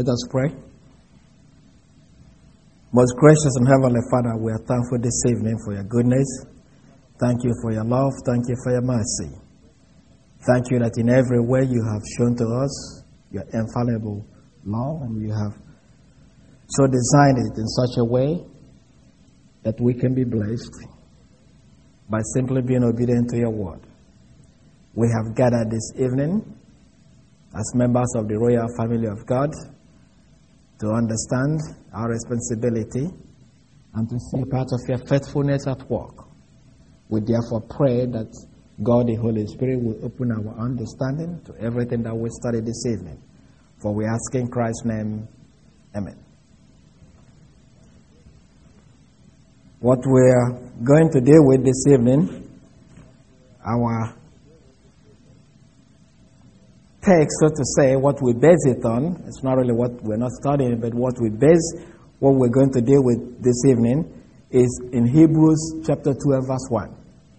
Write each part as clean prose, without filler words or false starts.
Let us pray. Most gracious and heavenly Father, we are thankful this evening for your goodness. Thank you for your love. Thank you for your mercy. Thank you that in every way you have shown to us your infallible love, and you have so designed it in such a way that we can be blessed by simply being obedient to your word. We have gathered this evening as members of the royal family of God to understand our responsibility and to see part of your faithfulness at work. We therefore pray that God, the Holy Spirit, will open our understanding to everything that we study this evening. For we ask in Christ's name, amen. What we're going to deal with this evening, our text, so to say, what we base it on, it's not really what we're not studying, but what we base what we're going to deal with this evening is in Hebrews chapter 12, verse 1.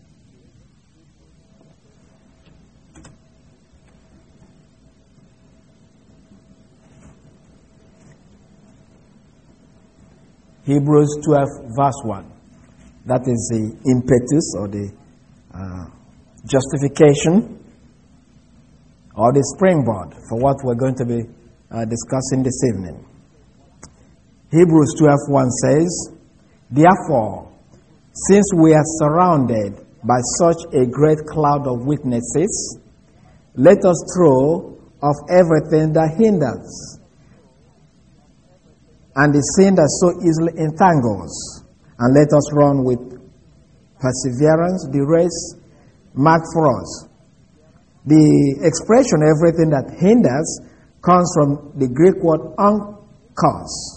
Hebrews 12, verse 1. That is the impetus or the justification or the springboard for what we're going to be discussing this evening. Hebrews 12:1 says, "Therefore, since we are surrounded by such a great cloud of witnesses, let us throw off everything that hinders and the sin that so easily entangles, and let us run with perseverance the race marked for us." The expression "everything that hinders" comes from the Greek word onkos.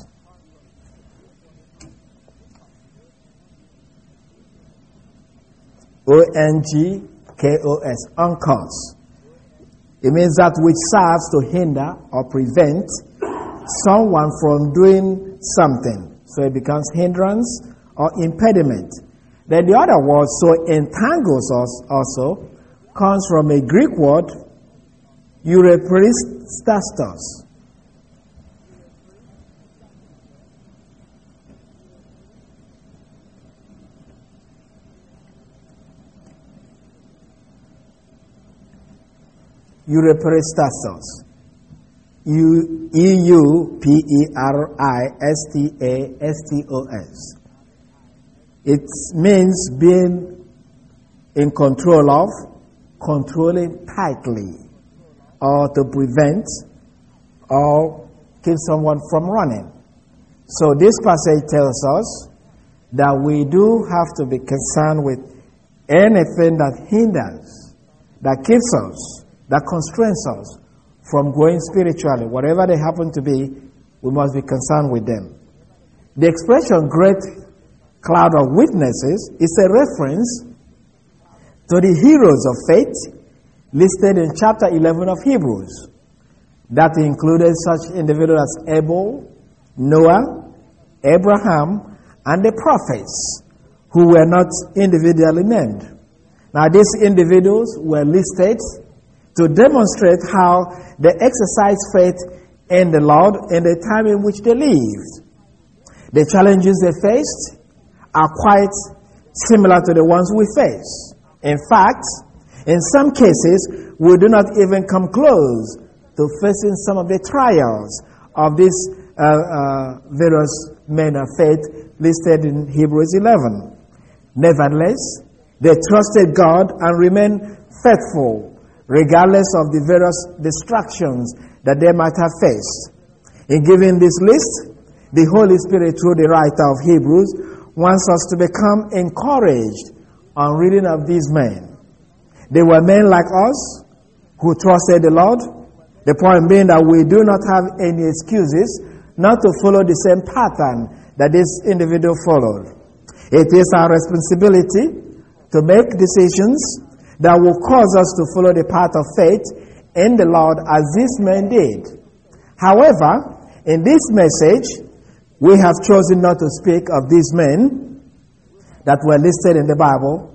O-N-G-K-O-S, onkos. It means that which serves to hinder or prevent someone from doing something. So it becomes hindrance or impediment. Then the other word, "so entangles" us also, comes from a Greek word, eureperistastos. Eureperistastos. E-U-P-E-R-I-S-T-A-S-T-O-S. It means being in control of, controlling tightly, or to prevent or keep someone from running. So this passage tells us that we do have to be concerned with anything that hinders, that keeps us, that constrains us from growing spiritually. Whatever they happen to be, we must be concerned with them. The expression "great cloud of witnesses" is a reference to the heroes of faith listed in chapter 11 of Hebrews. That included such individuals as Abel, Noah, Abraham, and the prophets, who were not individually named. Now these individuals were listed to demonstrate how they exercised faith in the Lord in the time in which they lived. The challenges they faced are quite similar to the ones we face. In fact, in some cases, we do not even come close to facing some of the trials of these various men of faith listed in Hebrews 11. Nevertheless, they trusted God and remained faithful, regardless of the various distractions that they might have faced. In giving this list, the Holy Spirit, through the writer of Hebrews, wants us to become encouraged on reading of these men. They were men like us who trusted the Lord. The point being that we do not have any excuses not to follow the same pattern that this individual followed. It is our responsibility to make decisions that will cause us to follow the path of faith in the Lord as these men did. However, in this message, we have chosen not to speak of these men that were listed in the Bible,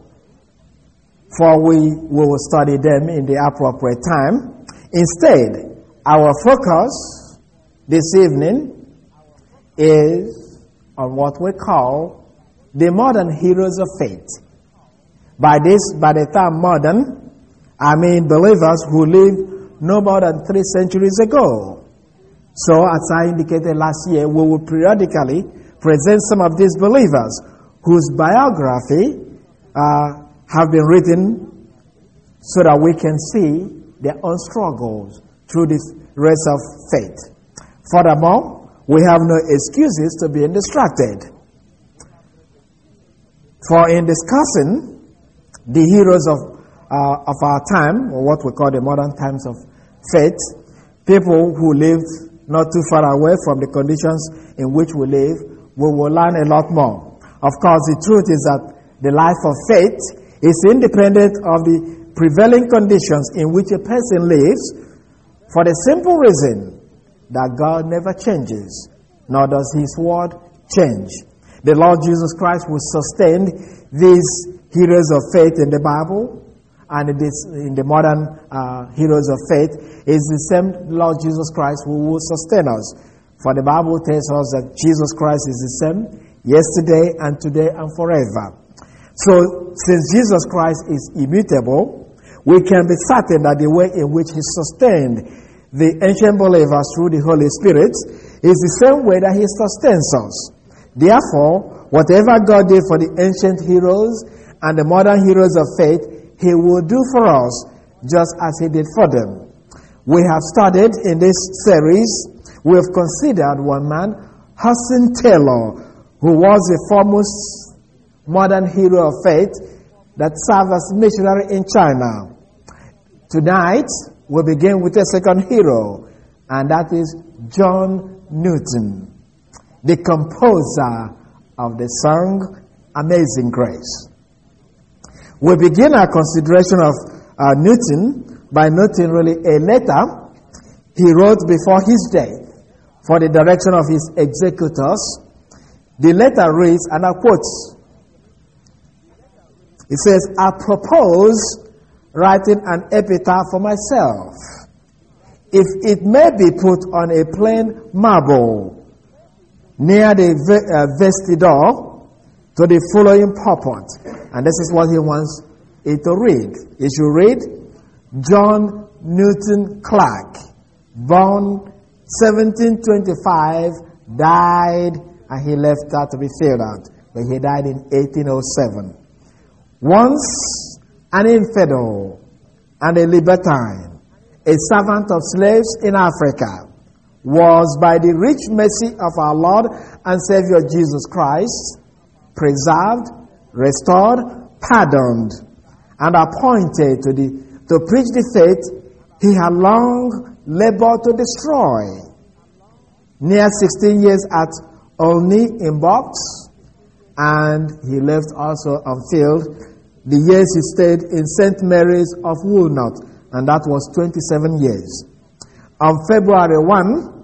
for we will study them in the appropriate time. Instead, our focus this evening is on what we call the modern heroes of faith. By the term modern, I mean believers who lived no more than 3 centuries ago. So, as I indicated last year, we will periodically present some of these believers whose biography have been written so that we can see their own struggles through this race of faith. Furthermore, we have no excuses to being distracted. For in discussing the heroes of our time, or what we call the modern times of faith, people who lived not too far away from the conditions in which we live, we will learn a lot more. Of course, the truth is that the life of faith is independent of the prevailing conditions in which a person lives, for the simple reason that God never changes, nor does His word change. The Lord Jesus Christ who sustained these heroes of faith in the Bible and in the modern heroes of faith is the same Lord Jesus Christ who will sustain us. For the Bible tells us that Jesus Christ is the same yesterday and today and forever. So, since Jesus Christ is immutable, we can be certain that the way in which He sustained the ancient believers through the Holy Spirit is the same way that He sustains us. Therefore, whatever God did for the ancient heroes and the modern heroes of faith, He will do for us just as He did for them. We have studied in this series, we have considered one man, Hudson Taylor, who was the foremost modern hero of faith that served as missionary in China. Tonight, we begin with a second hero, and that is John Newton, the composer of the song Amazing Grace. We begin our consideration of Newton by noting really a letter he wrote before his death for the direction of his executors. The letter reads, and I quote, it says, I propose writing an epitaph for myself, if it may be put on a plain marble near the vestidor to the following purport. And this is what he wants it to read. It should read, John Newton Clark, born 1725, died, and he left that to be filled out, but he died in 1807. Once an infidel and a libertine, a servant of slaves in Africa, was by the rich mercy of our Lord and Savior Jesus Christ preserved, restored, pardoned, and appointed to preach the faith he had long labored to destroy. Near 16 years at Olney in Box, and he left also unfilled the years he stayed in St. Mary's of Woolnoth, and that was 27 years. On February 1,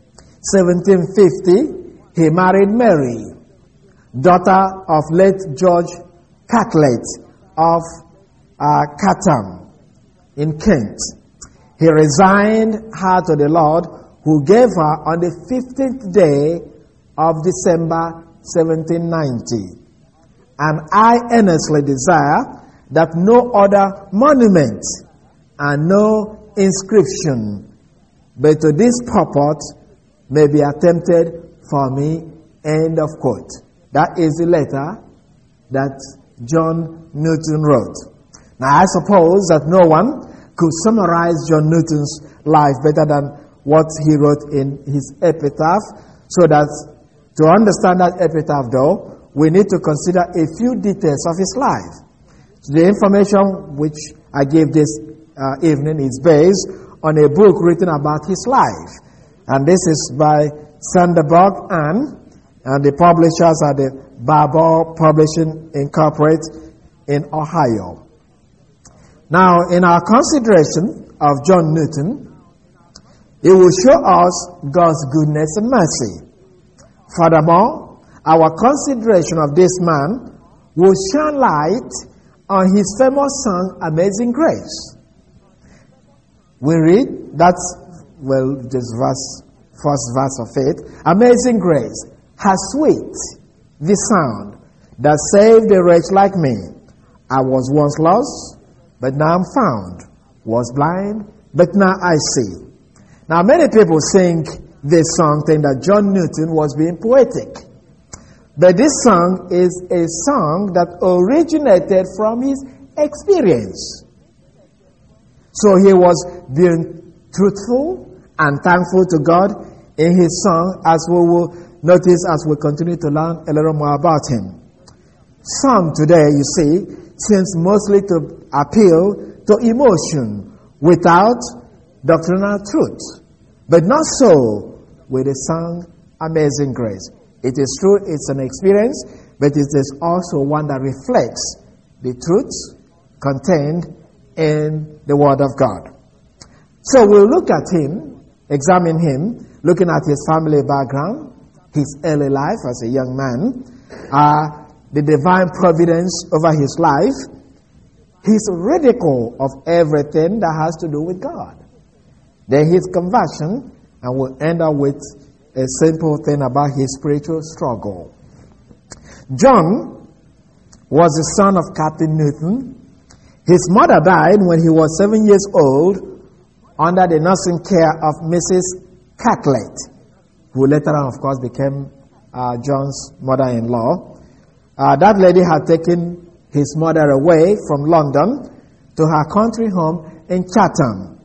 1750, he married Mary, daughter of late George Catlett of Chatham in Kent. He resigned her to the Lord, who gave her on the 15th day of December 1790. And I earnestly desire that no other monument and no inscription, but to this purport, may be attempted for me. End of quote. That is the letter that John Newton wrote. Now, I suppose that no one could summarize John Newton's life better than what he wrote in his epitaph, so that to understand that epitaph, though, we need to consider a few details of his life. The information which I gave this evening is based on a book written about his life. And this is by Sanderberg and the publishers are the Barbour Publishing Incorporated in Ohio. Now, in our consideration of John Newton, it will show us God's goodness and mercy. Furthermore, our consideration of this man will shine light on his famous song, Amazing Grace. We read, just verse first verse of it. Amazing grace, how sweet the sound that saved a wretch like me. I was once lost, but now I'm found. Was blind, but now I see. Now many people sing this song think that John Newton was being poetic. But this song is a song that originated from his experience. So he was being truthful and thankful to God in his song, as we will notice as we continue to learn a little more about him. Song today, you see, seems mostly to appeal to emotion without doctrinal truth. But not so with the song Amazing Grace. It is true, it's an experience, but it is also one that reflects the truths contained in the Word of God. So we'll look at him, examine him, looking at his family background, his early life as a young man, the divine providence over his life, his ridicule of everything that has to do with God. Then his conversion, and we'll end up with a simple thing about his spiritual struggle. John was the son of Captain Newton. His mother died when he was 7 years old under the nursing care of Mrs. Catlett, who later on, of course, became John's mother-in-law. That lady had taken his mother away from London to her country home in Chatham.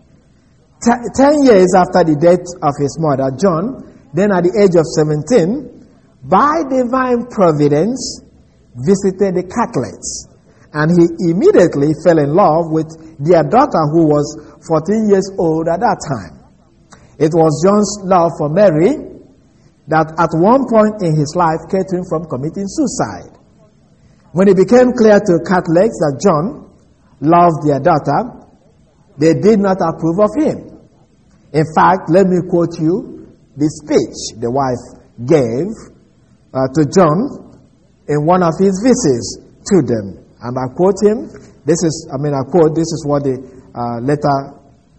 10 years after the death of his mother, John, then at the age of 17, by divine providence, visited the Catletts. And he immediately fell in love with their daughter, who was 14 years old at that time. It was John's love for Mary that at one point in his life kept him from committing suicide. When it became clear to Catletts that John loved their daughter, they did not approve of him. In fact, let me quote you the speech the wife gave to John in one of his visits to them. And I quote him. This is what the letter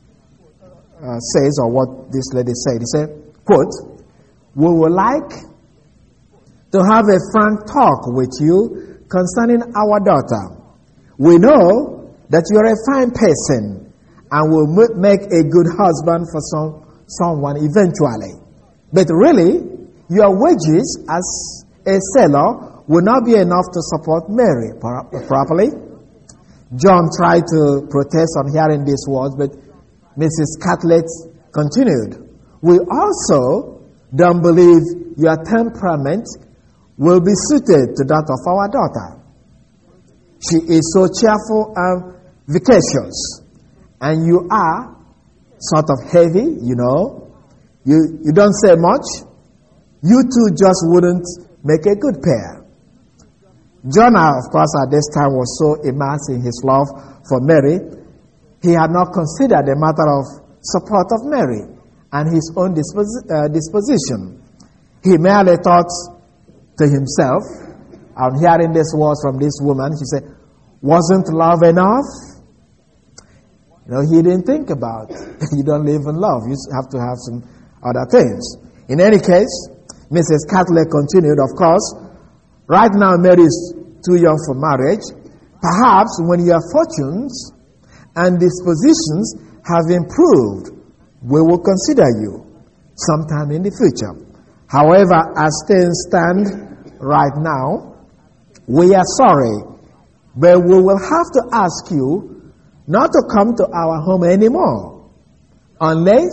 says, or what this lady said. He said, quote, "We would like to have a frank talk with you concerning our daughter. We know that you are a fine person and will make a good husband for someone eventually. But really, your wages as a sailor will not be enough to support Mary properly." John tried to protest on hearing these words, but Mrs. Catlett continued, "We also don't believe your temperament will be suited to that of our daughter. She is so cheerful and vivacious, and you are sort of heavy, you know. You don't say much. You two just wouldn't make a good pair." John, of course, at this time was so immersed in his love for Mary, he had not considered the matter of support of Mary and his own disposition. He merely thought to himself, on hearing these words from this woman, she said, "Wasn't love enough?" You know, he didn't think about you don't live in love. You have to have some other things. In any case, Mrs. Catlett continued, "Of course, right now Mary is too young for marriage. Perhaps when your fortunes and dispositions have improved, we will consider you sometime in the future. However, as things stand right now, we are sorry, but we will have to ask you not to come to our home anymore, unless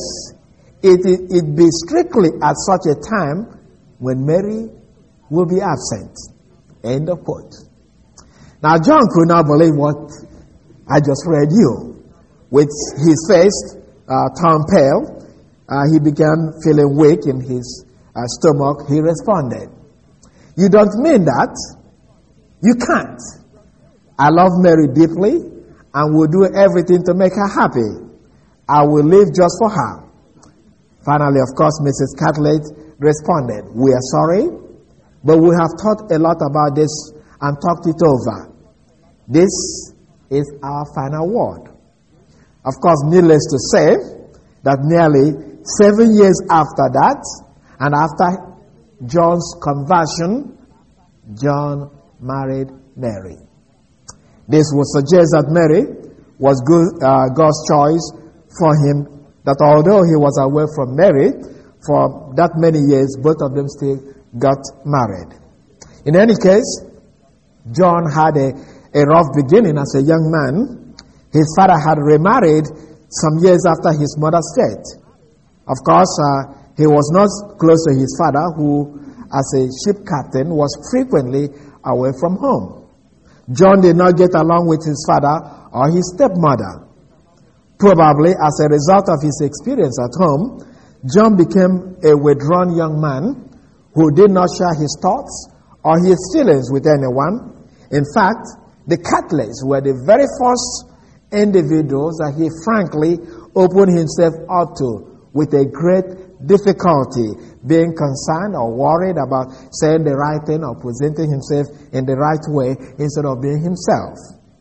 it be strictly at such a time when Mary will be absent." End of quote. Now John could not believe what I just read you. With his face turned pale, he began feeling weak in his stomach. He responded, "You don't mean that? You can't. I love Mary deeply and will do everything to make her happy. I will live just for her." Finally, of course, Mrs. Catlett responded, "We are sorry, but we have thought a lot about this and talked it over. This is our final word." Of course, needless to say, that nearly 7 years after that, and after John's conversion, John married Mary. This would suggest that Mary was God's choice for him, that although he was away from Mary for that many years, both of them still got married. In any case, John had a rough beginning as a young man. His father had remarried some years after his mother's death. Of course, he was not close to his father, who, as a ship captain, was frequently away from home. John did not get along with his father or his stepmother. Probably as a result of his experience at home, John became a withdrawn young man who did not share his thoughts or his feelings with anyone. In fact, the Catholics were the very first individuals that he frankly opened himself up to with a great difficulty, being concerned or worried about saying the right thing or presenting himself in the right way instead of being himself.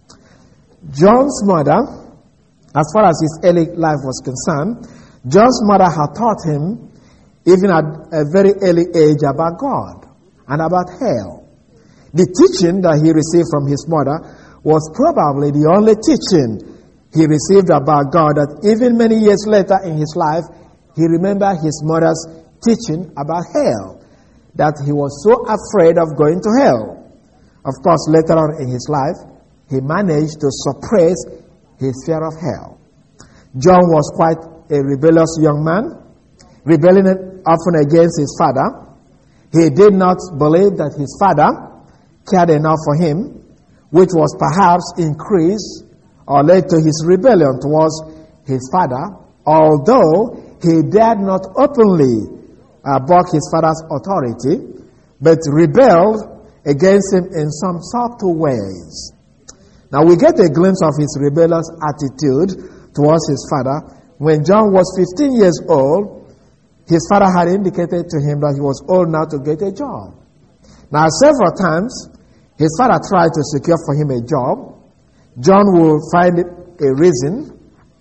John's mother, as far as his early life was concerned, John's mother had taught him, even at a very early age, about God and about hell. The teaching that he received from his mother was probably the only teaching he received about God, that even many years later in his life, he remembered his mother's teaching about hell, that he was so afraid of going to hell. Of course, later on in his life, he managed to suppress his fear of hell. John was quite a rebellious young man, rebelling often against his father. He did not believe that his father cared enough for him, which was perhaps increased or led to his rebellion towards his father, although he dared not openly buck his father's authority, but rebelled against him in some subtle ways. Now we get a glimpse of his rebellious attitude towards his father. When John was 15 years old, his father had indicated to him that he was old now to get a job. Now several times, his father tried to secure for him a job. John will find a reason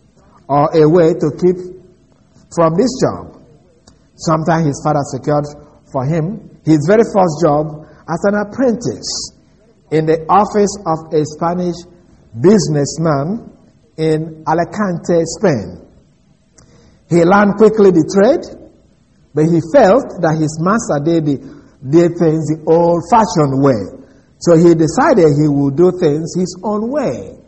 or a way to keep from this job. Sometimes his father secured for him his very first job as an apprentice in the office of a Spanish businessman in Alicante, Spain. He learned quickly the trade, but he felt that his master did things the old-fashioned way. So he decided he would do things his own way.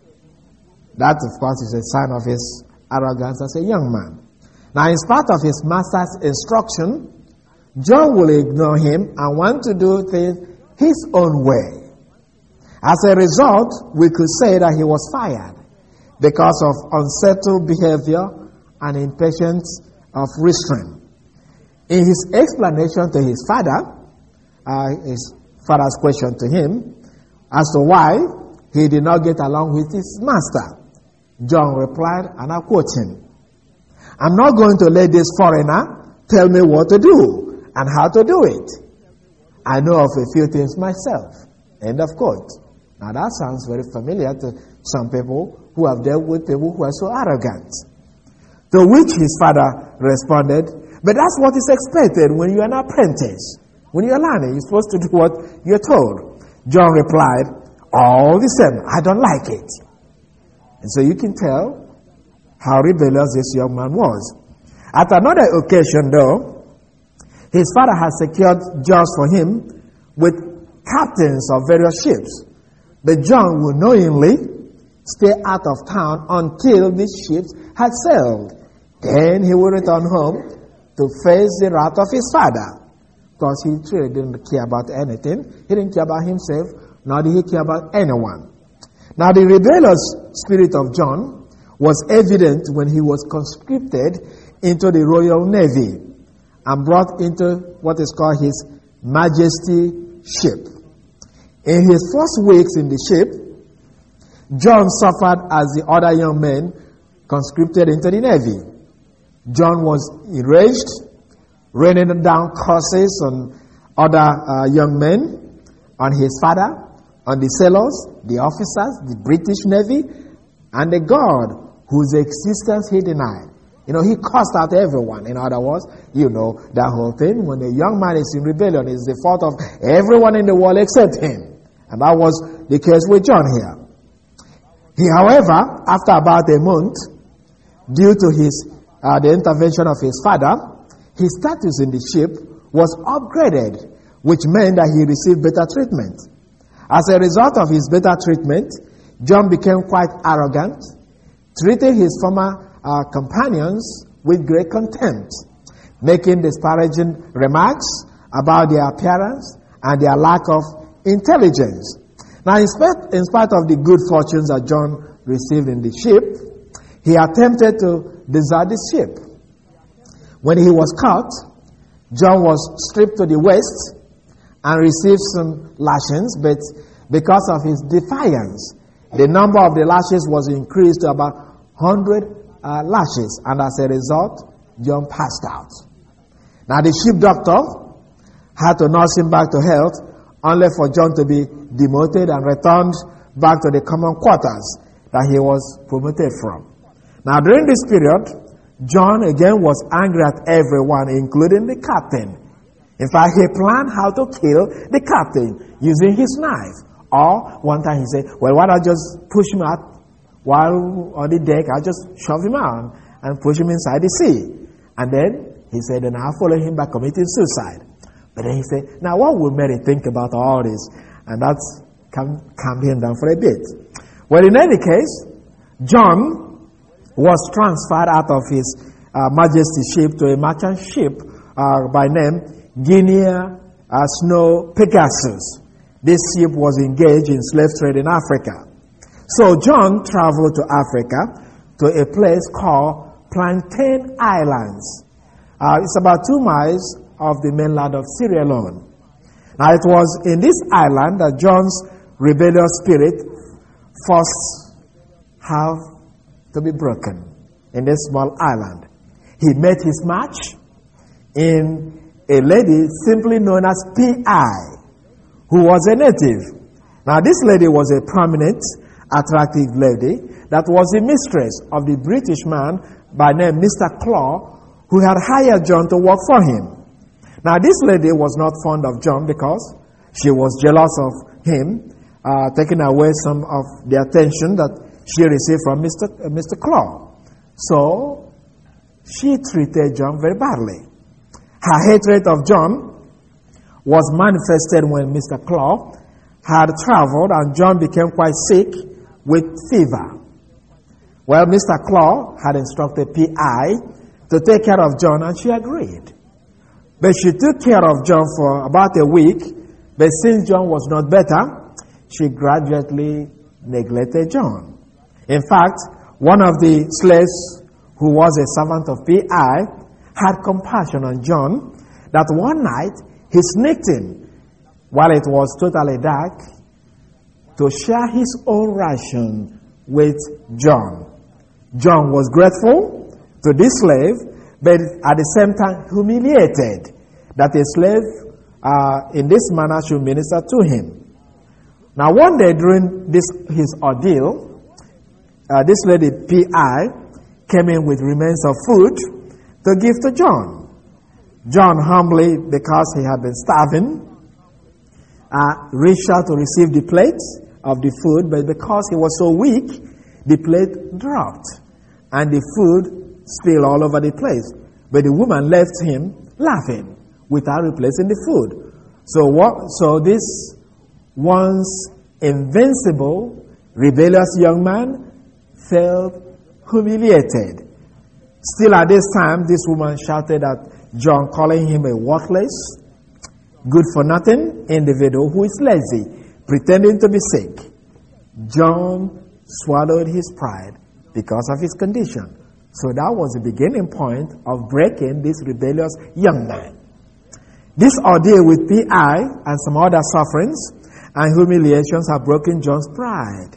That, of course, is a sign of his arrogance as a young man. Now, in spite of his master's instruction, John will ignore him and want to do things his own way. As a result, we could say that he was fired because of unsettled behavior and impatience of restraint. In his explanation to his father's question to him as to why he did not get along with his master, John replied, and I quote him, "I'm not going to let this foreigner tell me what to do and how to do it. I know of a few things myself." End of quote. Now that sounds very familiar to some people who have dealt with people who are so arrogant. To which his father responded, "But that's what is expected when you're an apprentice. When you're learning, you're supposed to do what you're told." John replied, "All the same, I don't like it." And so you can tell how rebellious this young man was. At another occasion, though, his father had secured jobs for him with captains of various ships. But John would knowingly stay out of town until these ships had sailed. Then he would return home to face the wrath of his father. Because he truly didn't care about anything. He didn't care about himself, nor did he care about anyone. Now the rebellious spirit of John was evident when he was conscripted into the Royal Navy and brought into what is called His Majesty ship. In his first weeks in the ship, John suffered as the other young men conscripted into the Navy. John was enraged, raining down curses on other young men, on his father, on the sailors, the officers, the British Navy, and the God whose existence he denied. He cursed out everyone. In other words, that whole thing. When a young man is in rebellion, it's the fault of everyone in the world except him. And that was the case with John here. He, however, after about a month, due to the intervention of his father, his status in the ship was upgraded, which meant that he received better treatment. As a result of his better treatment, John became quite arrogant, treated his former companions with great contempt, making disparaging remarks about their appearance and their lack of intelligence. Now, in spite of the good fortunes that John received in the ship, he attempted to desert the ship. When he was caught, John was stripped to the waist and received some lashings, but because of his defiance, the number of the lashes was increased to about 100 lashes, and as a result, John passed out. Now, the ship doctor had to nurse him back to health, only for John to be demoted and returned back to the common quarters that he was promoted from. Now, during this period, John again was angry at everyone, including the captain. In fact, he planned how to kill the captain using his knife. Or one time he said, well, why don't I just push him out while on the deck? I'll just shove him out and push him inside the sea. And then he said, then I'll follow him by committing suicide. But then he said, now what would Mary think about all this? And that's calmed him down for a bit. Well, in any case, John was transferred out of his Majesty's ship to a merchant ship by name Guinea Snow Pegasus. This ship was engaged in slave trade in Africa. So John traveled to Africa to a place called Plantain Islands. It's about 2 miles of the mainland of Sierra Leone. Now, it was in this island that John's rebellious spirit first have to be broken, in this small island. He met his match in a lady simply known as P.I., who was a native. Now, this lady was a prominent, attractive lady that was the mistress of the British man by name Mr. Claw, who had hired John to work for him. Now, this lady was not fond of John because she was jealous of him, taking away some of the attention that she received from Mr. Claw. So, she treated John very badly. Her hatred of John was manifested when Mr. Claw had traveled and John became quite sick with fever. Well, Mr. Claw had instructed P.I. to take care of John, and she agreed. But she took care of John for about a week, but since John was not better, she gradually neglected John. In fact, one of the slaves who was a servant of P.I. had compassion on John, that one night he sneaked in while it was totally dark to share his own ration with John. John was grateful to this slave, but at the same time humiliated that a slave in this manner should minister to him. Now, one day during his ordeal, this lady P.I. came in with remains of food to give to John. John, humbly, because he had been starving, reached out to receive the plate of the food, but because he was so weak, the plate dropped and the food spilled all over the place. But the woman left him laughing without replacing the food. So this once invincible, rebellious young man felt humiliated. Still at this time, this woman shouted at John, calling him a worthless, good-for-nothing individual who is lazy, pretending to be sick. John swallowed his pride because of his condition. So that was the beginning point of breaking this rebellious young man. This ordeal with P.I. and some other sufferings and humiliations have broken John's pride.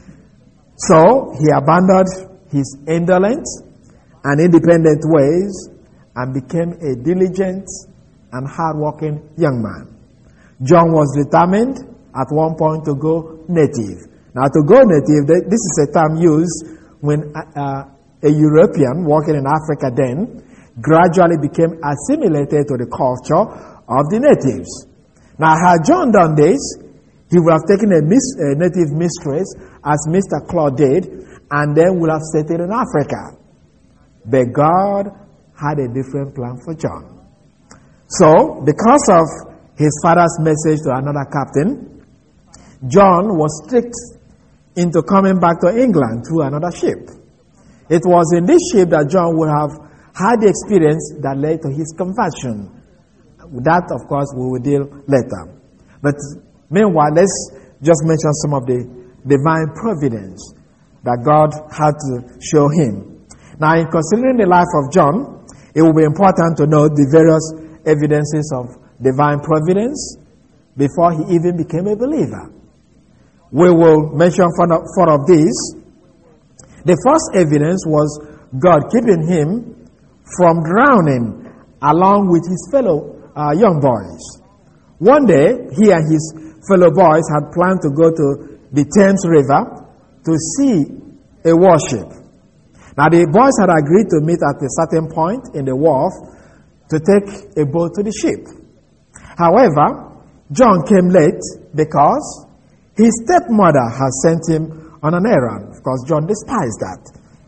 So he abandoned his indolent and independent ways and became a diligent and hard-working young man. John was determined at one point to go native. Now, to go native, this is a term used when a a European working in Africa then, gradually became assimilated to the culture of the natives. Now, had John done this, he would have taken a native mistress, as Mr. Claude did, and then would have settled in Africa. But God had a different plan for John. So, because of his father's message to another captain, John was tricked into coming back to England through another ship. It was in this ship that John would have had the experience that led to his conversion. That, of course, we will deal later. But meanwhile, let's just mention some of the divine providence that God had to show him. Now, in considering the life of John, it will be important to know the various evidences of divine providence before he even became a believer. We will mention four of these. The first evidence was God keeping him from drowning along with his fellow young boys. One day, he and his fellow boys had planned to go to the Thames River to see a warship. Now, the boys had agreed to meet at a certain point in the wharf to take a boat to the ship. However, John came late because his stepmother had sent him on an errand. Of course, John despised that.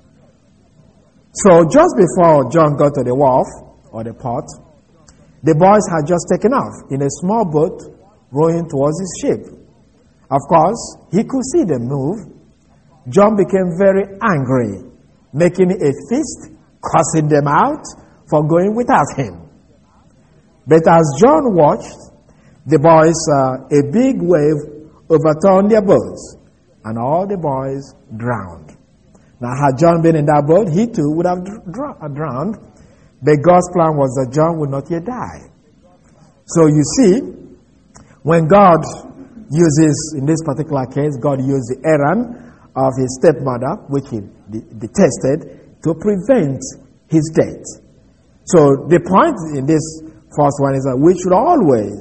So just before John got to the wharf, or the port, the boys had just taken off in a small boat rowing towards his ship. Of course, he could see them move. John became very angry, making a feast, cursing them out for going without him. But as John watched, the boys, a big wave overturned their boats, and all the boys drowned. Now, had John been in that boat, he too would have drowned, but God's plan was that John would not yet die. So you see, when God uses, in this particular case, God used the errand of his stepmother, which he detested, to prevent his death. So the point in this first one is that we should always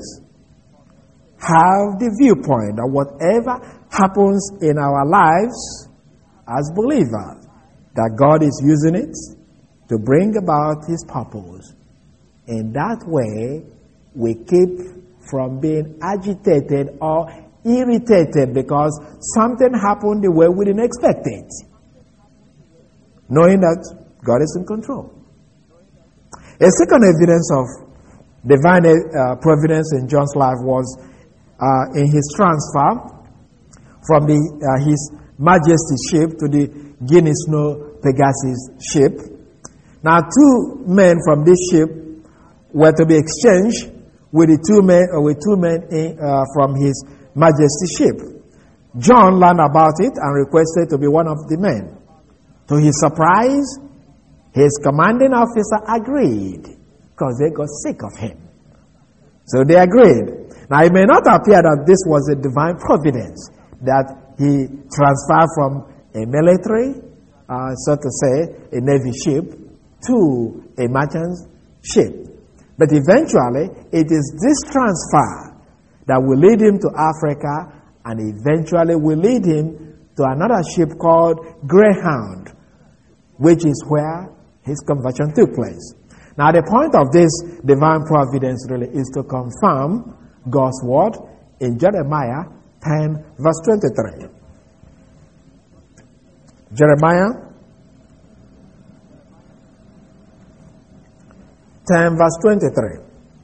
have the viewpoint that whatever happens in our lives as believers, that God is using it to bring about his purpose. In that way, we keep from being agitated or irritated because something happened the way we didn't expect it, knowing that God is in control. A second evidence of divine providence in John's life was in his transfer from his Majesty's ship to the Guinness Snow Pegasus ship. Now, two men from this ship were to be exchanged with two men from his Majesty's ship. John learned about it and requested to be one of the men. To his surprise, his commanding officer agreed because they got sick of him. So they agreed. Now, it may not appear that this was a divine providence, that he transferred from a military, so to say, a navy ship, to a merchant ship. But eventually, it is this transfer that will lead him to Africa, and eventually will lead him to another ship called Greyhound, which is where his conversion took place. Now, the point of this divine providence really is to confirm God's word in Jeremiah 10, verse 23. Jeremiah 10, verse 23.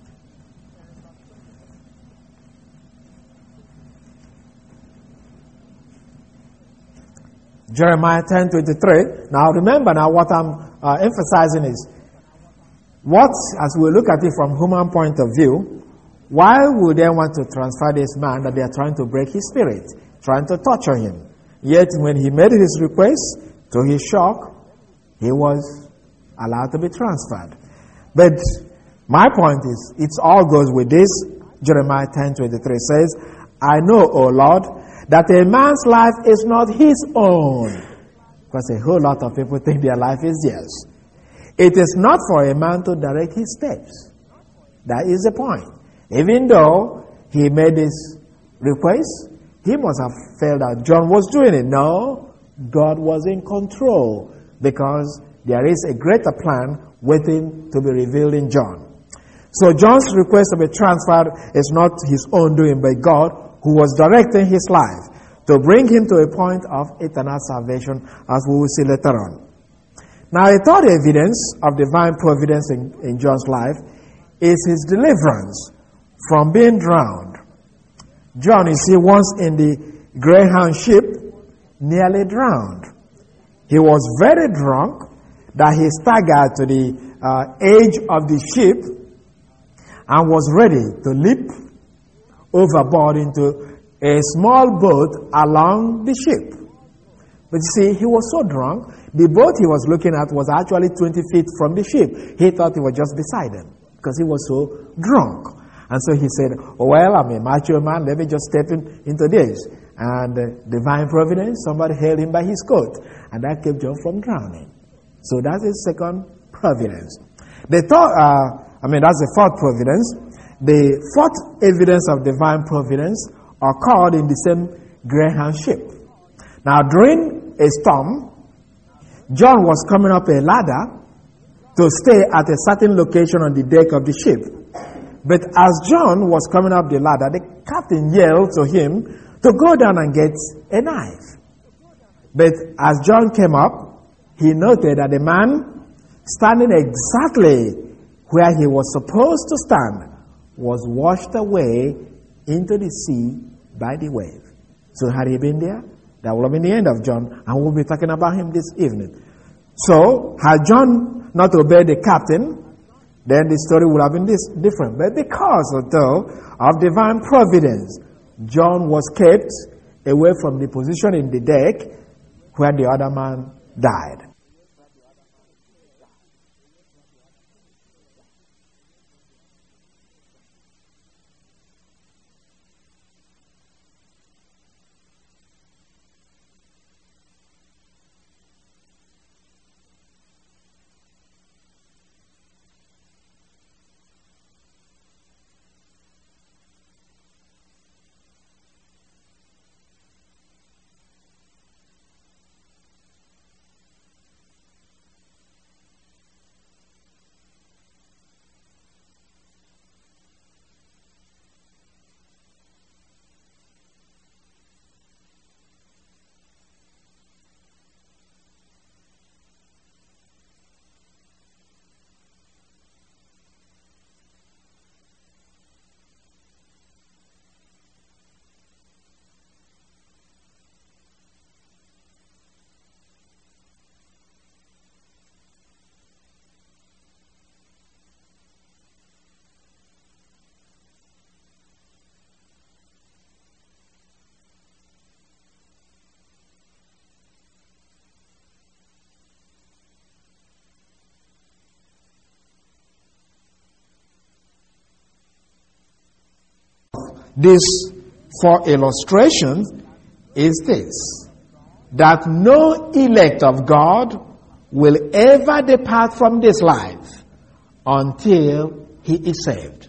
Jeremiah 10:23. Now remember, what I'm emphasizing is, as we look at it from human point of view, why would they want to transfer this man that they are trying to break his spirit, trying to torture him? Yet when he made his request, to his shock, he was allowed to be transferred. But my point is, it all goes with this. Jeremiah 10:23 says, I know, O Lord, that a man's life is not his own. Because a whole lot of people think their life is theirs. It is not for a man to direct his steps. That is the point. Even though he made this request, he must have felt that John was doing it. No, God was in control. because there is a greater plan waiting to be revealed in John. So John's request to be transferred is not his own doing, but God who was directing his life to bring him to a point of eternal salvation, as we will see later on. Now, a third evidence of divine providence in John's life is his deliverance from being drowned. John, you see, once in the Greyhound ship, nearly drowned. He was very drunk that he staggered to the edge of the ship and was ready to leap overboard into a small boat along the ship. But you see, he was so drunk, the boat he was looking at was actually 20 feet from the ship. He thought it was just beside him because he was so drunk. And so he said, oh, well, I'm a macho man, let me just step into this. And divine providence, somebody held him by his coat. And that kept John from drowning. So that's his second providence. That's the fourth providence. The fourth evidence of divine providence occurred in the same Greyhound ship. Now, during a storm, John was coming up a ladder to stay at a certain location on the deck of the ship. But as John was coming up the ladder, the captain yelled to him to go down and get a knife. But as John came up, he noted that the man standing exactly where he was supposed to stand was washed away into the sea by the wave. So had he been there, that would have been the end of John, and we'll be talking about him this evening. So, had John not obeyed the captain, then the story would have been different. But because of divine providence, John was kept away from the position in the deck where the other man died. This, for illustration, is this: that no elect of God will ever depart from this life until he is saved.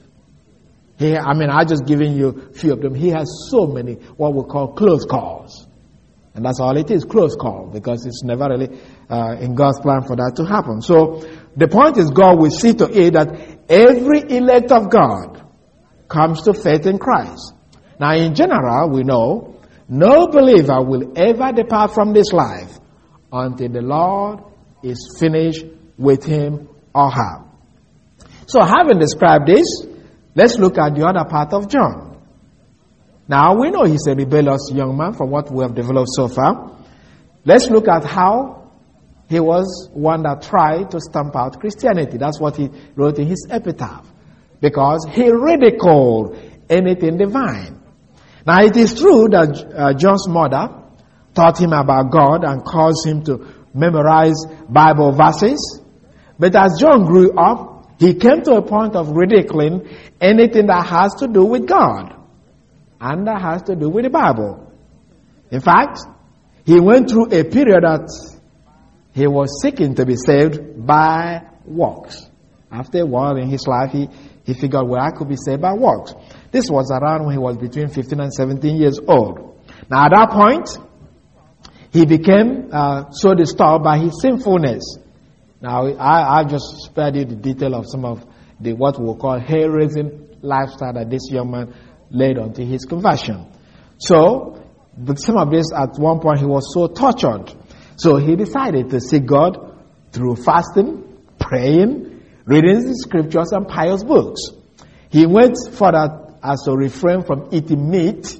I'm just giving you a few of them. He has so many, what we call close calls. And that's all it is, close call, because it's never really in God's plan for that to happen. So the point is, God will see to it that every elect of God comes to faith in Christ. Now, in general, we know no believer will ever depart from this life until the Lord is finished with him or her. So, having described this, let's look at the other part of John. Now, we know he's a rebellious young man from what we have developed so far. Let's look at how he was one that tried to stamp out Christianity. That's what he wrote in his epitaph. Because he ridiculed anything divine. Now, it is true that John's mother taught him about God and caused him to memorize Bible verses. But as John grew up, he came to a point of ridiculing anything that has to do with God and that has to do with the Bible. In fact, he went through a period that he was seeking to be saved by works. After a while in his life, he figured, well, I could be saved by works. This was around when he was between 15 and 17 years old. Now, at that point, he became so disturbed by his sinfulness. Now, I just spared you the detail of some of the what we'll call hair-raising lifestyle that this young man led until his conversion. So, but some of this, at one point, he was so tortured. So he decided to seek God through fasting, praying, reading the scriptures, and pious books. He went further as to refrain from eating meat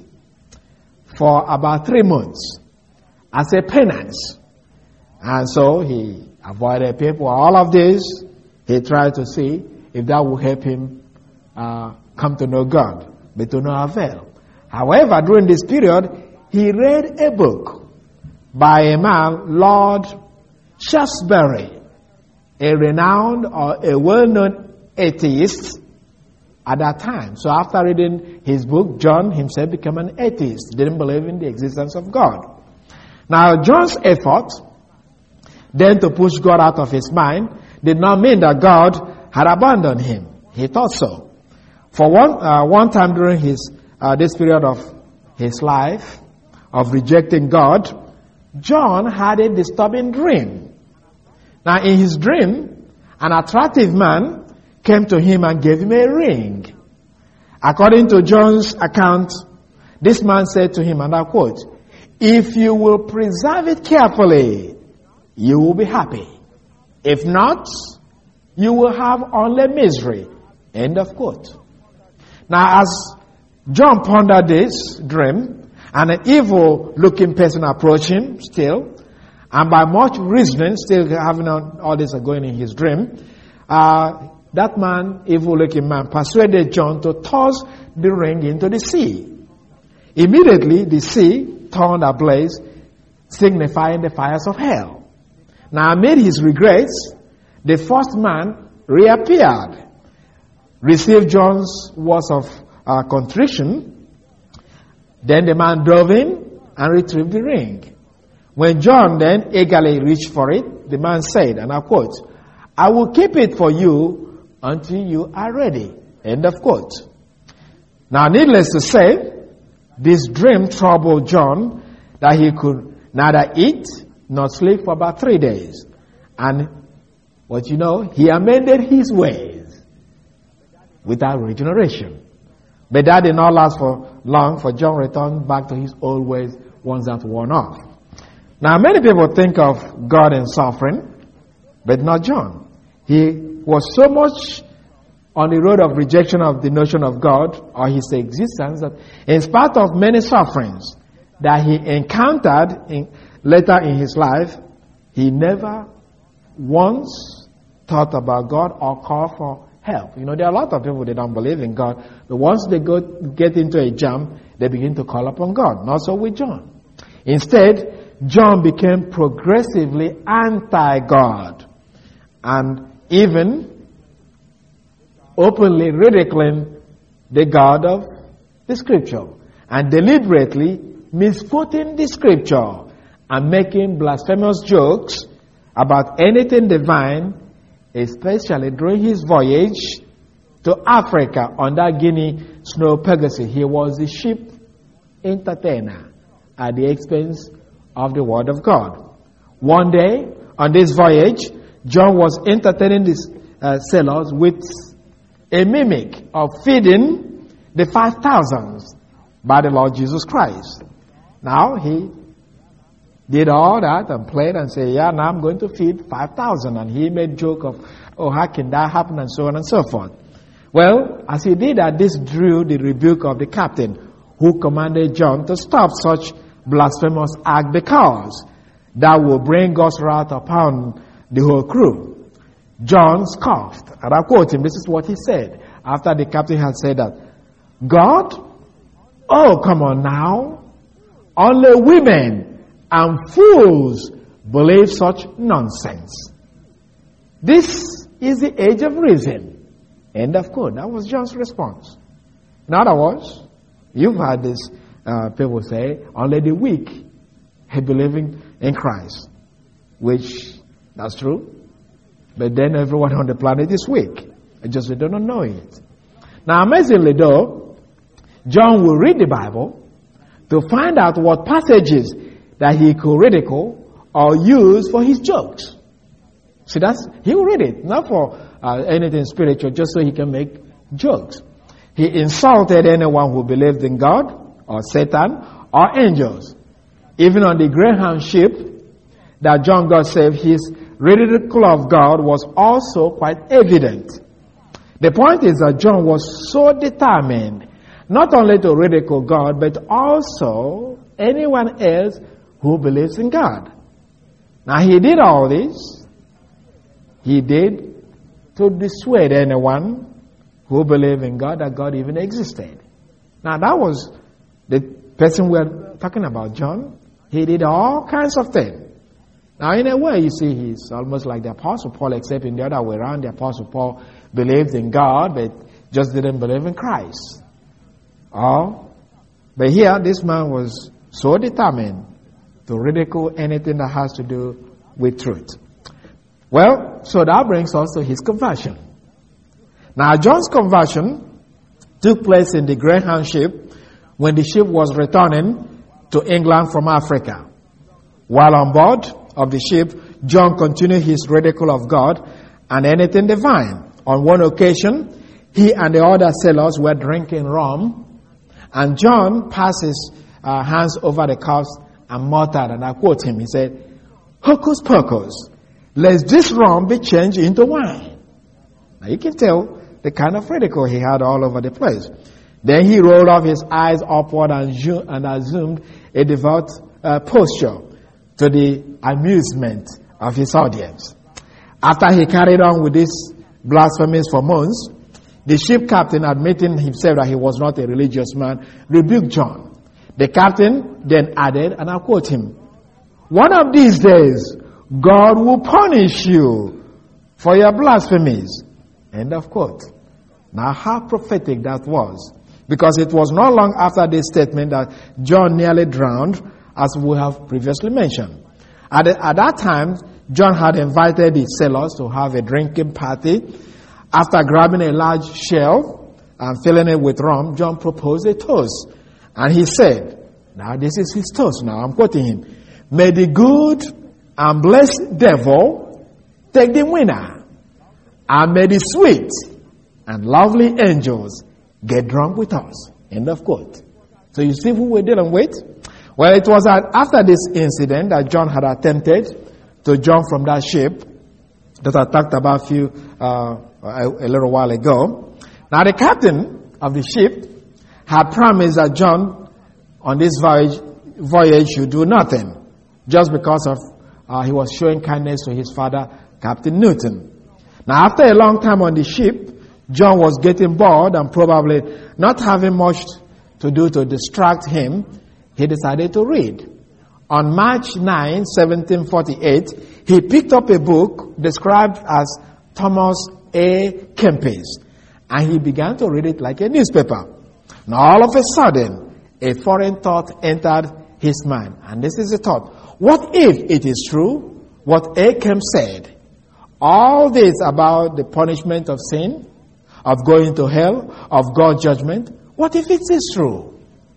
for about 3 months as a penance. And so he avoided people. All of this, he tried to see if that would help him come to know God, but to no avail. However, during this period, he read a book by a man, Lord Shaftesbury, a renowned or a well-known atheist at that time. So after reading his book, John himself became an atheist, didn't believe in the existence of God. Now, John's effort then to push God out of his mind did not mean that God had abandoned him. He thought so. For one time during this period of his life of rejecting God, John had a disturbing dream. Now, in his dream, an attractive man came to him and gave him a ring. According to John's account, this man said to him, and I quote, "If you will preserve it carefully, you will be happy. If not, you will have only misery." End of quote. Now, as John pondered this dream, and an evil-looking person approached him still, and by much reasoning, still having all this going in his dream, that man, evil-looking man, persuaded John to toss the ring into the sea. Immediately, the sea turned ablaze, signifying the fires of hell. Now, amid his regrets, the first man reappeared, received John's words of contrition. Then the man dove in and retrieved the ring. When John then eagerly reached for it, the man said, and I quote, "I will keep it for you until you are ready." End of quote. Now, needless to say, this dream troubled John that he could neither eat nor sleep for about 3 days. And he amended his ways without regeneration. But that did not last for long, for John returned back to his old ways once that worn off. Now, many people think of God in suffering, but not John. He was so much on the road of rejection of the notion of God or his existence that in spite of many sufferings that he encountered later in his life, he never once thought about God or called for help. There are a lot of people, they don't believe in God, but once they get into a jam, they begin to call upon God. Not so with John. Instead, John became progressively anti-God and even openly ridiculing the God of the Scripture and deliberately misquoting the Scripture and making blasphemous jokes about anything divine, especially during his voyage to Africa under Guinea snow Pegasus. He was the ship entertainer at the expense of the Word of God. One day, on this voyage, John was entertaining these sailors with a mimic of feeding the 5,000 by the Lord Jesus Christ. Now, he did all that and played and said, now I'm going to feed 5,000. And he made joke of, how can that happen, and so on and so forth. Well, as he did that, this drew the rebuke of the captain, who commanded John to stop such blasphemous act because that will bring God's wrath upon the whole crew. John scoffed, and I quote him, this is what he said after the captain had said that, "God? Oh, come on now. Only women and fools believe such nonsense. This is the age of reason." End of quote. That was John's response. In other words, you've heard this people say, only the weak have believing in Christ, which that's true. But then everyone on the planet is weak. Just we don't know it. Now, amazingly though, John will read the Bible to find out what passages that he could ridicule or use for his jokes. See, he will read it, not for anything spiritual, just so he can make jokes. He insulted anyone who believed in God or Satan or angels. Even on the Greyhound ship that John got saved, his ridicule of God was also quite evident. The point is that John was so determined not only to ridicule God, but also anyone else who believes in God. Now, he did all this. He did to dissuade anyone who believed in God that God even existed. Now, that was the person we're talking about, John. He did all kinds of things. Now, in a way, you see, he's almost like the Apostle Paul, except in the other way around. The Apostle Paul believed in God, but just didn't believe in Christ. But here, this man was so determined to ridicule anything that has to do with truth. Well, so that brings us to his conversion. Now, John's conversion took place in the Greyhound ship when the ship was returning to England from Africa. While on board of the ship, John continued his ridicule of God and anything divine. On one occasion, he and the other sailors were drinking rum, and John passed his hands over the cups and muttered, and I quote him, he said, "Hocus pocus, let this rum be changed into wine." Now you can tell the kind of ridicule he had all over the place. Then he rolled off his eyes upward and assumed a devout posture to the amusement of his audience. After he carried on with these blasphemies for months, the ship captain, admitting himself that he was not a religious man, rebuked John. The captain then added, and I quote him, "One of these days, God will punish you for your blasphemies." End of quote. Now, how prophetic that was. Because it was not long after this statement that John nearly drowned, as we have previously mentioned. At that time, John had invited the sailors to have a drinking party. After grabbing a large shell and filling it with rum, John proposed a toast. And he said, now this is his toast now, I'm quoting him, "May the good and blessed devil take the winner, and may the sweet and lovely angels get drunk with us." End of quote. So you see who we're dealing with? Well, it was after this incident that John had attempted to jump from that ship that I talked about a little while ago. Now, the captain of the ship had promised that John on this voyage should do nothing, just because of he was showing kindness to his father, Captain Newton. Now, after a long time on the ship, John was getting bored and probably not having much to do to distract him. He decided to read. On March 9, 1748, he picked up a book described as Thomas A. Kempis, and he began to read it like a newspaper. Now, all of a sudden, a foreign thought entered his mind. And this is the thought. What if it is true what A. Kemp said? All this about the punishment of sin, of going to hell, of God's judgment. What if it is true?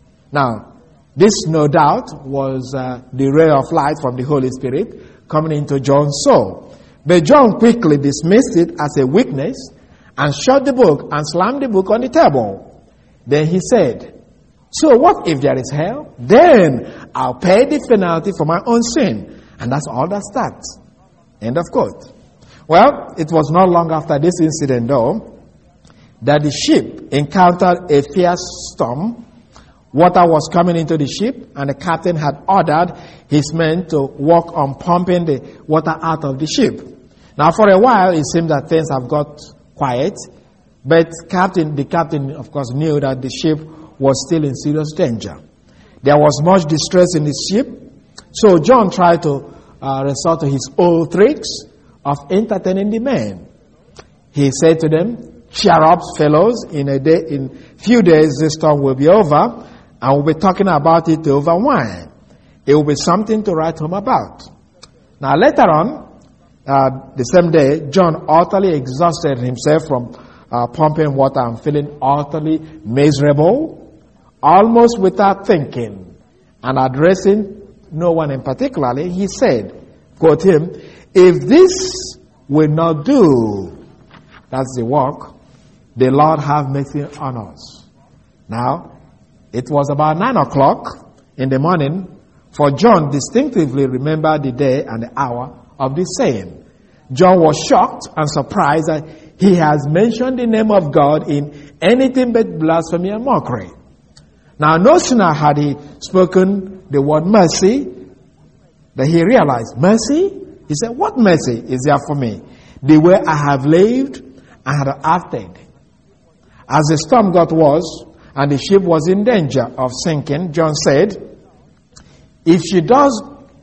Now, this no doubt was the ray of light from the Holy Spirit coming into John's soul. But John quickly dismissed it as a weakness and shut the book and slammed the book on the table. Then he said, "So what if there is hell? Then I'll pay the penalty for my own sin." And that's all that starts. End of quote. Well, it was not long after this incident, though, that the ship encountered a fierce storm. Water was coming into the ship, and the captain had ordered his men to work on pumping the water out of the ship. Now, for a while, it seemed that things have got quiet, but the captain, of course, knew that the ship was still in serious danger. There was much distress in the ship, so John tried to resort to his old tricks of entertaining the men. He said to them, "Cheer up, fellows, in few days this storm will be over, and we'll be talking about it over wine. It will be something to write home about." Now later on, the same day, John utterly exhausted himself from pumping water and feeling utterly miserable, almost without thinking, and addressing no one in particularly, he said, quote him, "If this will not do," that's the work, "the Lord have mercy on us." Now, it was about 9 o'clock in the morning, for John distinctively remembered the day and the hour of the saying. John was shocked and surprised that he has mentioned the name of God in anything but blasphemy and mockery. Now, no sooner had he spoken the word mercy, that he realized, mercy? He said, "What mercy is there for me? The way I have lived and had acted." As the storm got worse and the ship was in danger of sinking, John said, if she does,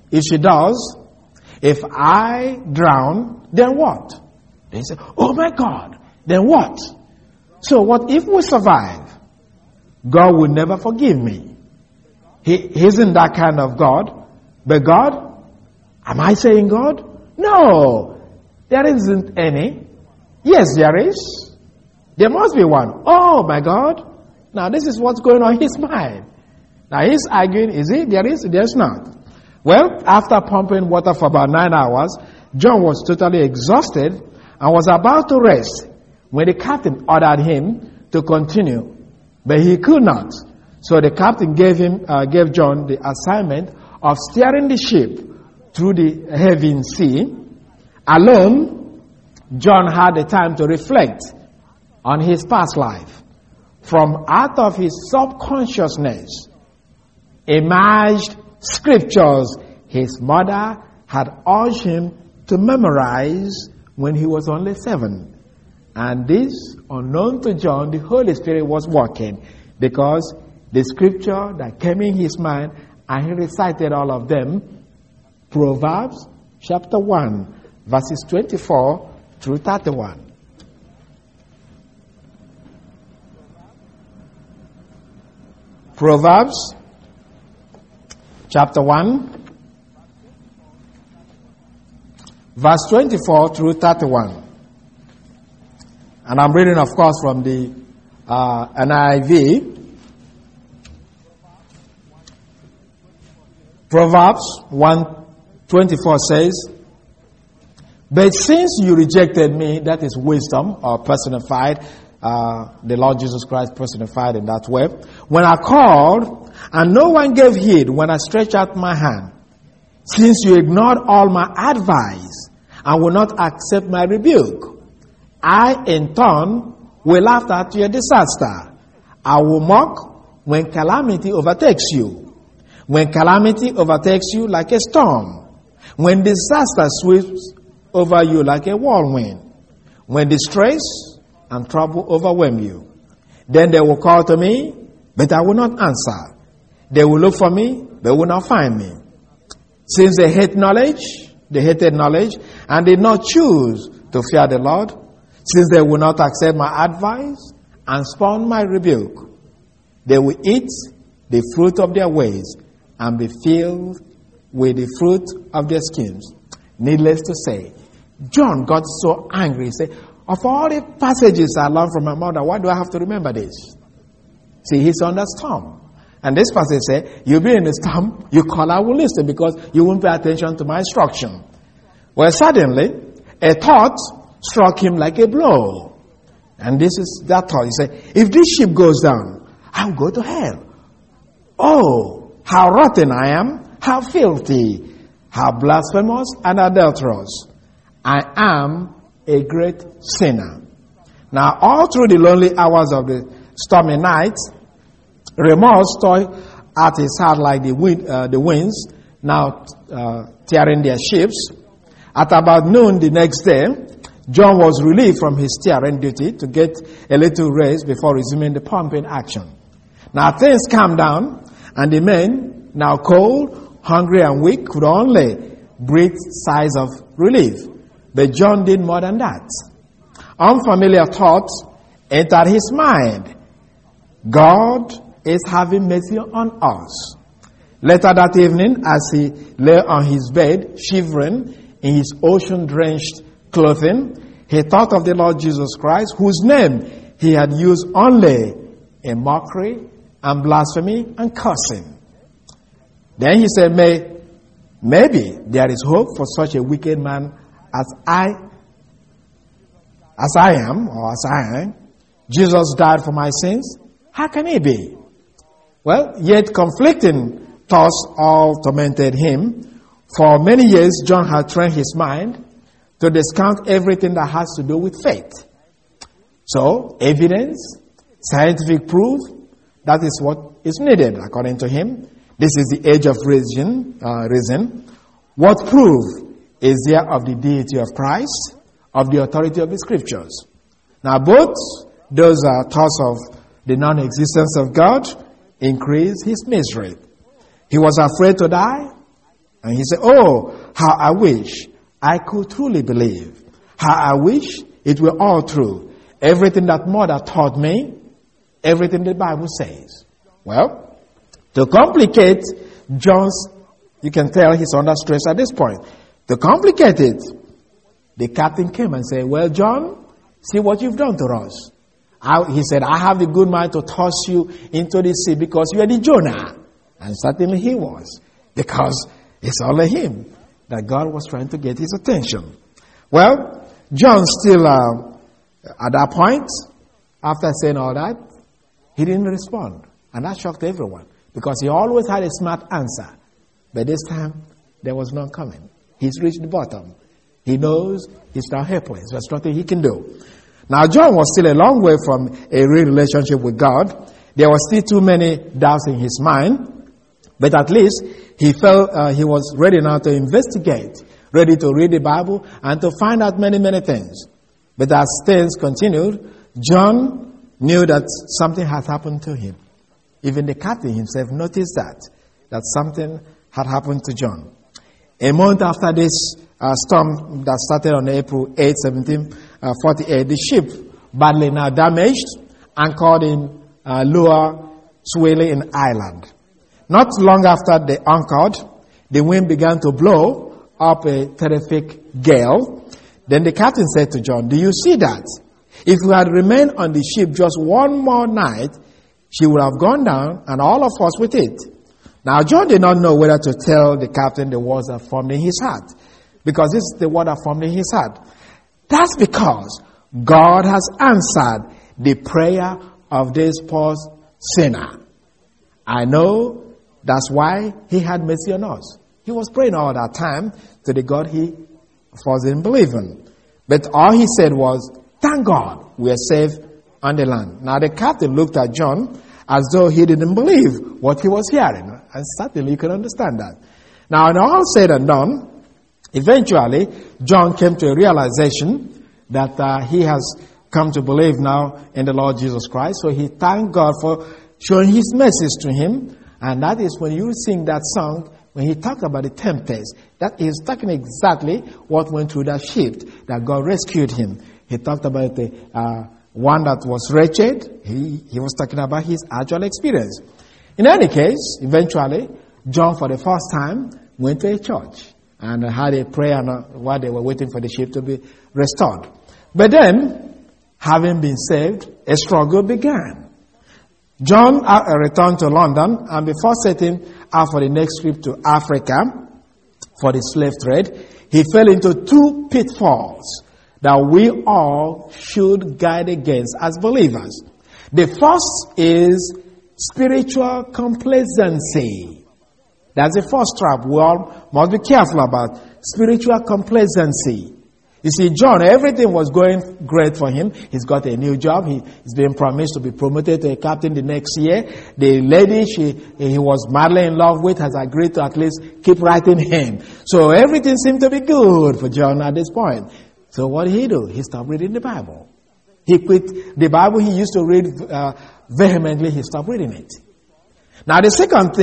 if I drown, then what? They said, "Oh my God, then what?" So what if we survive? God will never forgive me. He isn't that kind of God. But God? Am I saying God? No, there isn't any. Yes, there is. There must be one. Oh my God. Now this is what's going on in his mind. Now he's arguing, is it? There is? There's not. Well, after pumping water for about 9 hours, John was totally exhausted and was about to rest when the captain ordered him to continue. But he could not. So the captain gave John the assignment of steering the ship through the heavy sea. Alone, John had the time to reflect on his past life. From out of his subconsciousness emerged scriptures his mother had urged him to memorize when he was only 7. And this, unknown to John, the Holy Spirit was working, because the scripture that came in his mind, and he recited all of them, Proverbs chapter 1, verses 24 through 31. Proverbs chapter 1, verse 24 through 31. And I'm reading, of course, from the NIV. Proverbs 1:24 says, "But since you rejected me," that is wisdom, or personified, the Lord Jesus Christ personified in that way. "When I called, and no one gave heed when I stretched out my hand. Since you ignored all my advice and will not accept my rebuke, I, in turn, will laugh at your disaster. I will mock when calamity overtakes you. When calamity overtakes you like a storm. When disaster sweeps over you like a whirlwind. When distress and trouble overwhelm you. Then they will call to me, but I will not answer. They will look for me, but will not find me. Since they hated knowledge, and did not choose to fear the Lord, since they will not accept my advice and spurn my rebuke, they will eat the fruit of their ways and be filled with the fruit of their schemes." Needless to say, John got so angry. He said, "Of all the passages I learned from my mother, why do I have to remember this?" See, he's on the storm. And this passage says, "You'll be in the storm, you call, I will listen, because you won't pay attention to my instruction." Well, suddenly, a thought struck him like a blow. And this is that thought. He said, "If this ship goes down, I'll go to hell. Oh, how rotten I am, how filthy, how blasphemous and adulterous. I am a great sinner." Now, all through the lonely hours of the stormy night, remorse tore at his heart like the winds now tearing their ships. At about noon the next day, John was relieved from his steering duty to get a little rest before resuming the pumping action. Now things calmed down, and the men, now cold, hungry, and weak, could only breathe sighs of relief. But John did more than that. Unfamiliar thoughts entered his mind. God is having mercy on us. Later that evening, as he lay on his bed, shivering in his ocean-drenched clothing, he thought of the Lord Jesus Christ, whose name he had used only in mockery and blasphemy and cursing. Then he said, maybe there is hope for such a wicked man as I am. Jesus died for my sins. How can he be? Well, yet conflicting thoughts all tormented him. For many years, John had trained his mind to discount everything that has to do with faith. So, evidence, scientific proof, that is what is needed, according to him. This is the age of reason. What proof is there of the deity of Christ, of the authority of the Scriptures? Now, both those thoughts of the non-existence of God increase his misery. He was afraid to die, and he said, oh, how I wish I could truly believe. How I wish it were all true. Everything that mother taught me, everything the Bible says. Well, to complicate John's, you can tell he's under stress at this point. To complicate it, the captain came and said, well, John, see what you've done to us. He said, I have the good mind to toss you into the sea because you are the Jonah. And certainly he was, because it's only him that God was trying to get his attention. Well, John still, at that point, after saying all that, he didn't respond. And that shocked everyone, because he always had a smart answer. But this time, there was none coming. He's reached the bottom. He knows he's now helpless. There's nothing he can do. Now, John was still a long way from a real relationship with God. There were still too many doubts in his mind. But at least he felt he was ready now to investigate, ready to read the Bible and to find out many, many things. But as things continued, John knew that something had happened to him. Even the captain himself noticed that something had happened to John. A month after this storm that started on April 8, 1748, the ship, badly now damaged, anchored in Lower Swilly Island. Not long after they anchored, the wind began to blow up a terrific gale. Then the captain said to John, do you see that? If we had remained on the ship just one more night, she would have gone down and all of us with it. Now John did not know whether to tell the captain the words that formed in his heart, because this is the word that formed in his heart. That's because God has answered the prayer of this poor sinner. I know that's why he had mercy on us. He was praying all that time to the God he wasn't believing. But all he said was, thank God we are safe on the land. Now the captain looked at John as though he didn't believe what he was hearing. And certainly you can understand that. Now, when all said and done, eventually John came to a realization that he has come to believe now in the Lord Jesus Christ. So he thanked God for showing his message to him. And that is when you sing that song, when he talked about the tempest, that is talking exactly what went through that ship, that God rescued him. He talked about the one that was wretched. He was talking about his actual experience. In any case, eventually, John for the first time went to a church and had a prayer while they were waiting for the ship to be restored. But then, having been saved, a struggle began. John returned to London, and before setting out for the next trip to Africa for the slave trade, he fell into two pitfalls that we all should guard against as believers. The first is spiritual complacency. That's the first trap we all must be careful about. Spiritual complacency. You see, John, everything was going great for him. He's got a new job. He's been promised to be promoted to a captain the next year. The lady he was madly in love with has agreed to at least keep writing him. So everything seemed to be good for John at this point. So what did he do? He stopped reading the Bible. He quit the Bible he used to read vehemently. He stopped reading it. Now the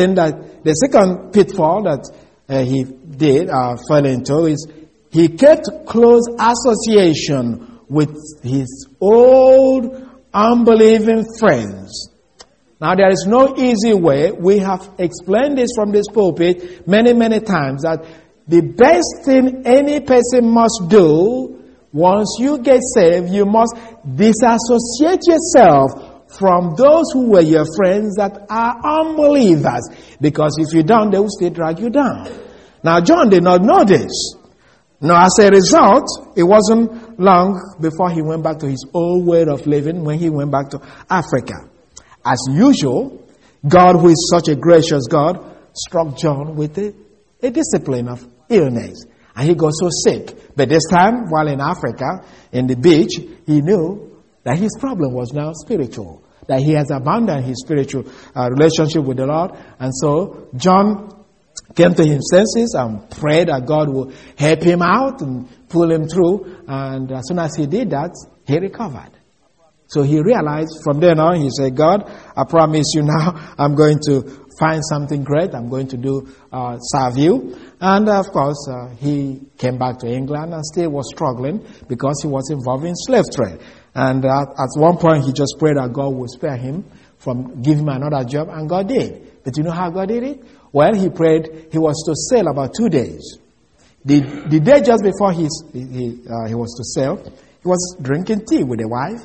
second pitfall that he fell into is he kept close association with his old unbelieving friends. Now there is no easy way. We have explained this from this pulpit many, many times, that the best thing any person must do once you get saved, you must disassociate yourself from those who were your friends that are unbelievers. Because if you don't, they will still drag you down. Now, John did not know this. Now, as a result, it wasn't long before he went back to his old way of living when he went back to Africa. As usual, God, who is such a gracious God, struck John with a discipline of illness. And he got so sick. But this time, while in Africa, in the beach, he knew that his problem was now spiritual. That he has abandoned his spiritual relationship with the Lord. And so, John came to his senses and prayed that God would help him out and pull him through. And as soon as he did that, he recovered. So he realized from then on, he said, God, I promise you now, I'm going to find something great. I'm going to serve you. And of course, he came back to England and still was struggling because he was involved in slave trade. And at one point, he just prayed that God would spare him from giving him another job, and God did. But you know how God did it? Well, he prayed, he was to sail about 2 days. The day just before he was to sail, he was drinking tea with a wife.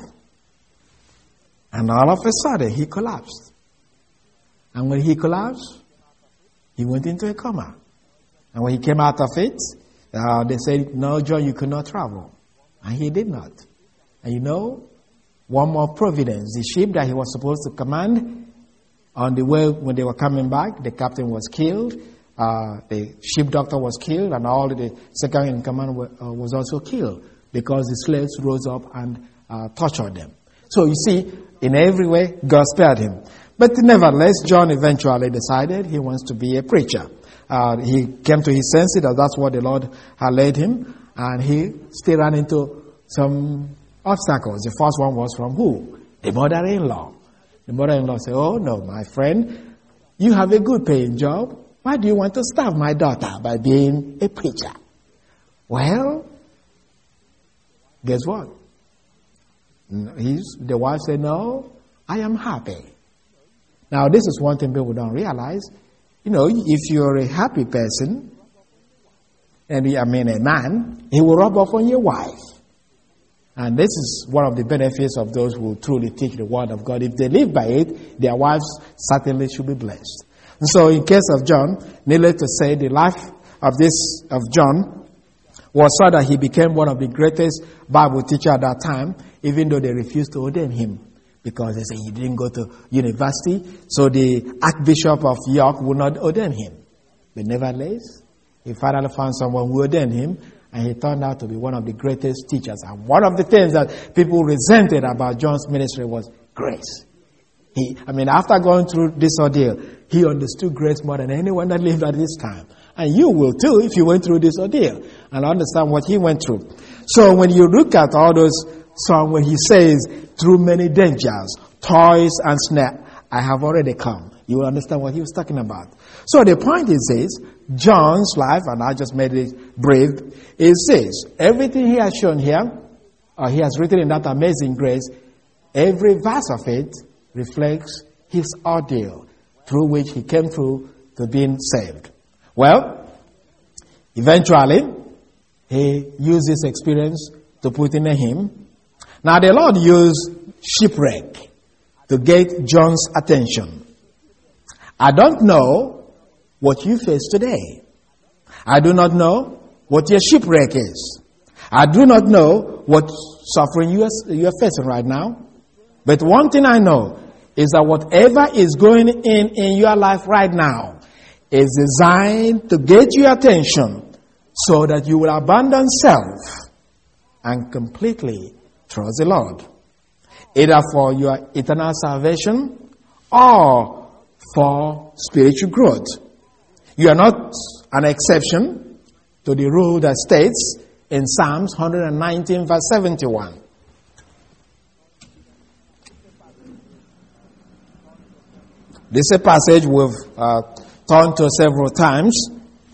And all of a sudden, he collapsed. And when he collapsed, he went into a coma. And when he came out of it, they said, no, John, you could not travel. And he did not. And you know, one more providence. The ship that he was supposed to command, on the way when they were coming back, the captain was killed. The ship doctor was killed. And all the second in command was also killed. Because the slaves rose up and tortured them. So you see, in every way, God spared him. But nevertheless, John eventually decided he wants to be a preacher. He came to his senses that that's what the Lord had led him. And he still ran into some obstacles. The first one was from who? The mother-in-law. The mother-in-law said, oh no, my friend, you have a good paying job. Why do you want to starve my daughter by being a preacher? Well, guess what? The wife said, no, I am happy. Now, this is one thing people don't realize. You know, if you're a happy person, and a man, he will rub off on your wife. And this is one of the benefits of those who truly teach the word of God. If they live by it, their wives certainly should be blessed. And so in case of John, needless to say, the life of John was so that he became one of the greatest Bible teachers at that time, even though they refused to ordain him. Because they said he didn't go to university, so the Archbishop of York would not ordain him. But nevertheless, he finally found someone who ordained him, and he turned out to be one of the greatest teachers. And one of the things that people resented about John's ministry was grace. After going through this ordeal, he understood grace more than anyone that lived at this time. And you will too if you went through this ordeal and understand what he went through. So when you look at all those songs, when he says, through many dangers, toils and snare, I have already come. You will understand what he was talking about. So the point is this, John's life, and I just made it brief, is this. Everything he has shown here, or he has written in that amazing grace, every verse of it reflects his ordeal through which he came through to being saved. Well, eventually, he used this experience to put in a hymn. Now the Lord used shipwreck to get John's attention. I don't know what you face today. I do not know what your shipwreck is. I do not know what suffering you are facing right now. But one thing I know is that whatever is going in your life right now is designed to get your attention so that you will abandon self and completely trust the Lord. Either for your eternal salvation or for spiritual growth. You are not an exception to the rule that states in Psalms 119 verse 71. This is a passage we've turned to several times.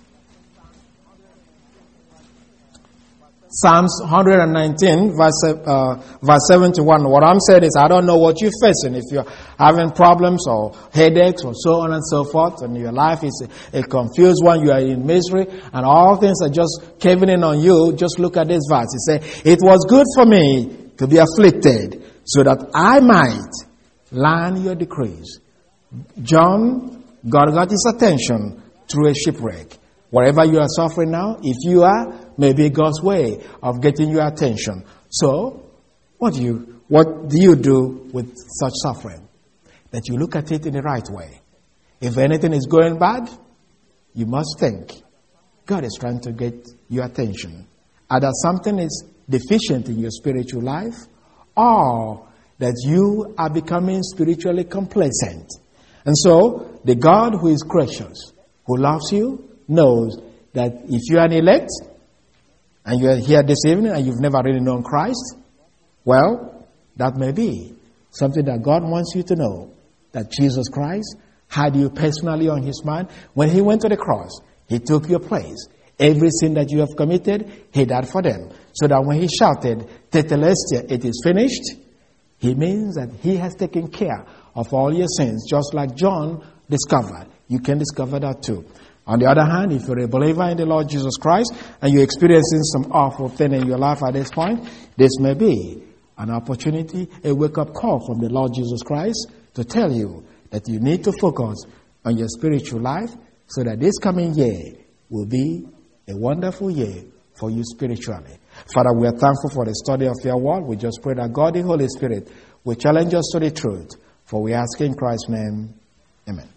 Psalms 119 verse 71. What I'm saying is I don't know what you're facing. If you're having problems or headaches or so on and so forth, and your life is a confused one, you are in misery, and all things are just caving in on you, just look at this verse. It says, it was good for me to be afflicted so that I might learn your decrees. John, God got his attention through a shipwreck. Wherever you are suffering now, if you are, maybe God's way of getting your attention. So, what do you do with such suffering? That you look at it in the right way. If anything is going bad, you must think God is trying to get your attention. Either something is deficient in your spiritual life, or that you are becoming spiritually complacent. And so, the God who is gracious, who loves you, knows that if you are an elect, and you are here this evening and you've never really known Christ, well, that may be something that God wants you to know, that Jesus Christ had you personally on his mind. When he went to the cross, he took your place. Every sin that you have committed, he died for them. So that when he shouted, Tetelestai, it is finished, he means that he has taken care of all your sins, just like John discovered. You can discover that too. On the other hand, if you're a believer in the Lord Jesus Christ and you're experiencing some awful thing in your life at this point, this may be an opportunity, a wake-up call from the Lord Jesus Christ to tell you that you need to focus on your spiritual life so that this coming year will be a wonderful year for you spiritually. Father, we are thankful for the study of your word. We just pray that God, the Holy Spirit, will challenge us to the truth. For we ask in Christ's name, amen.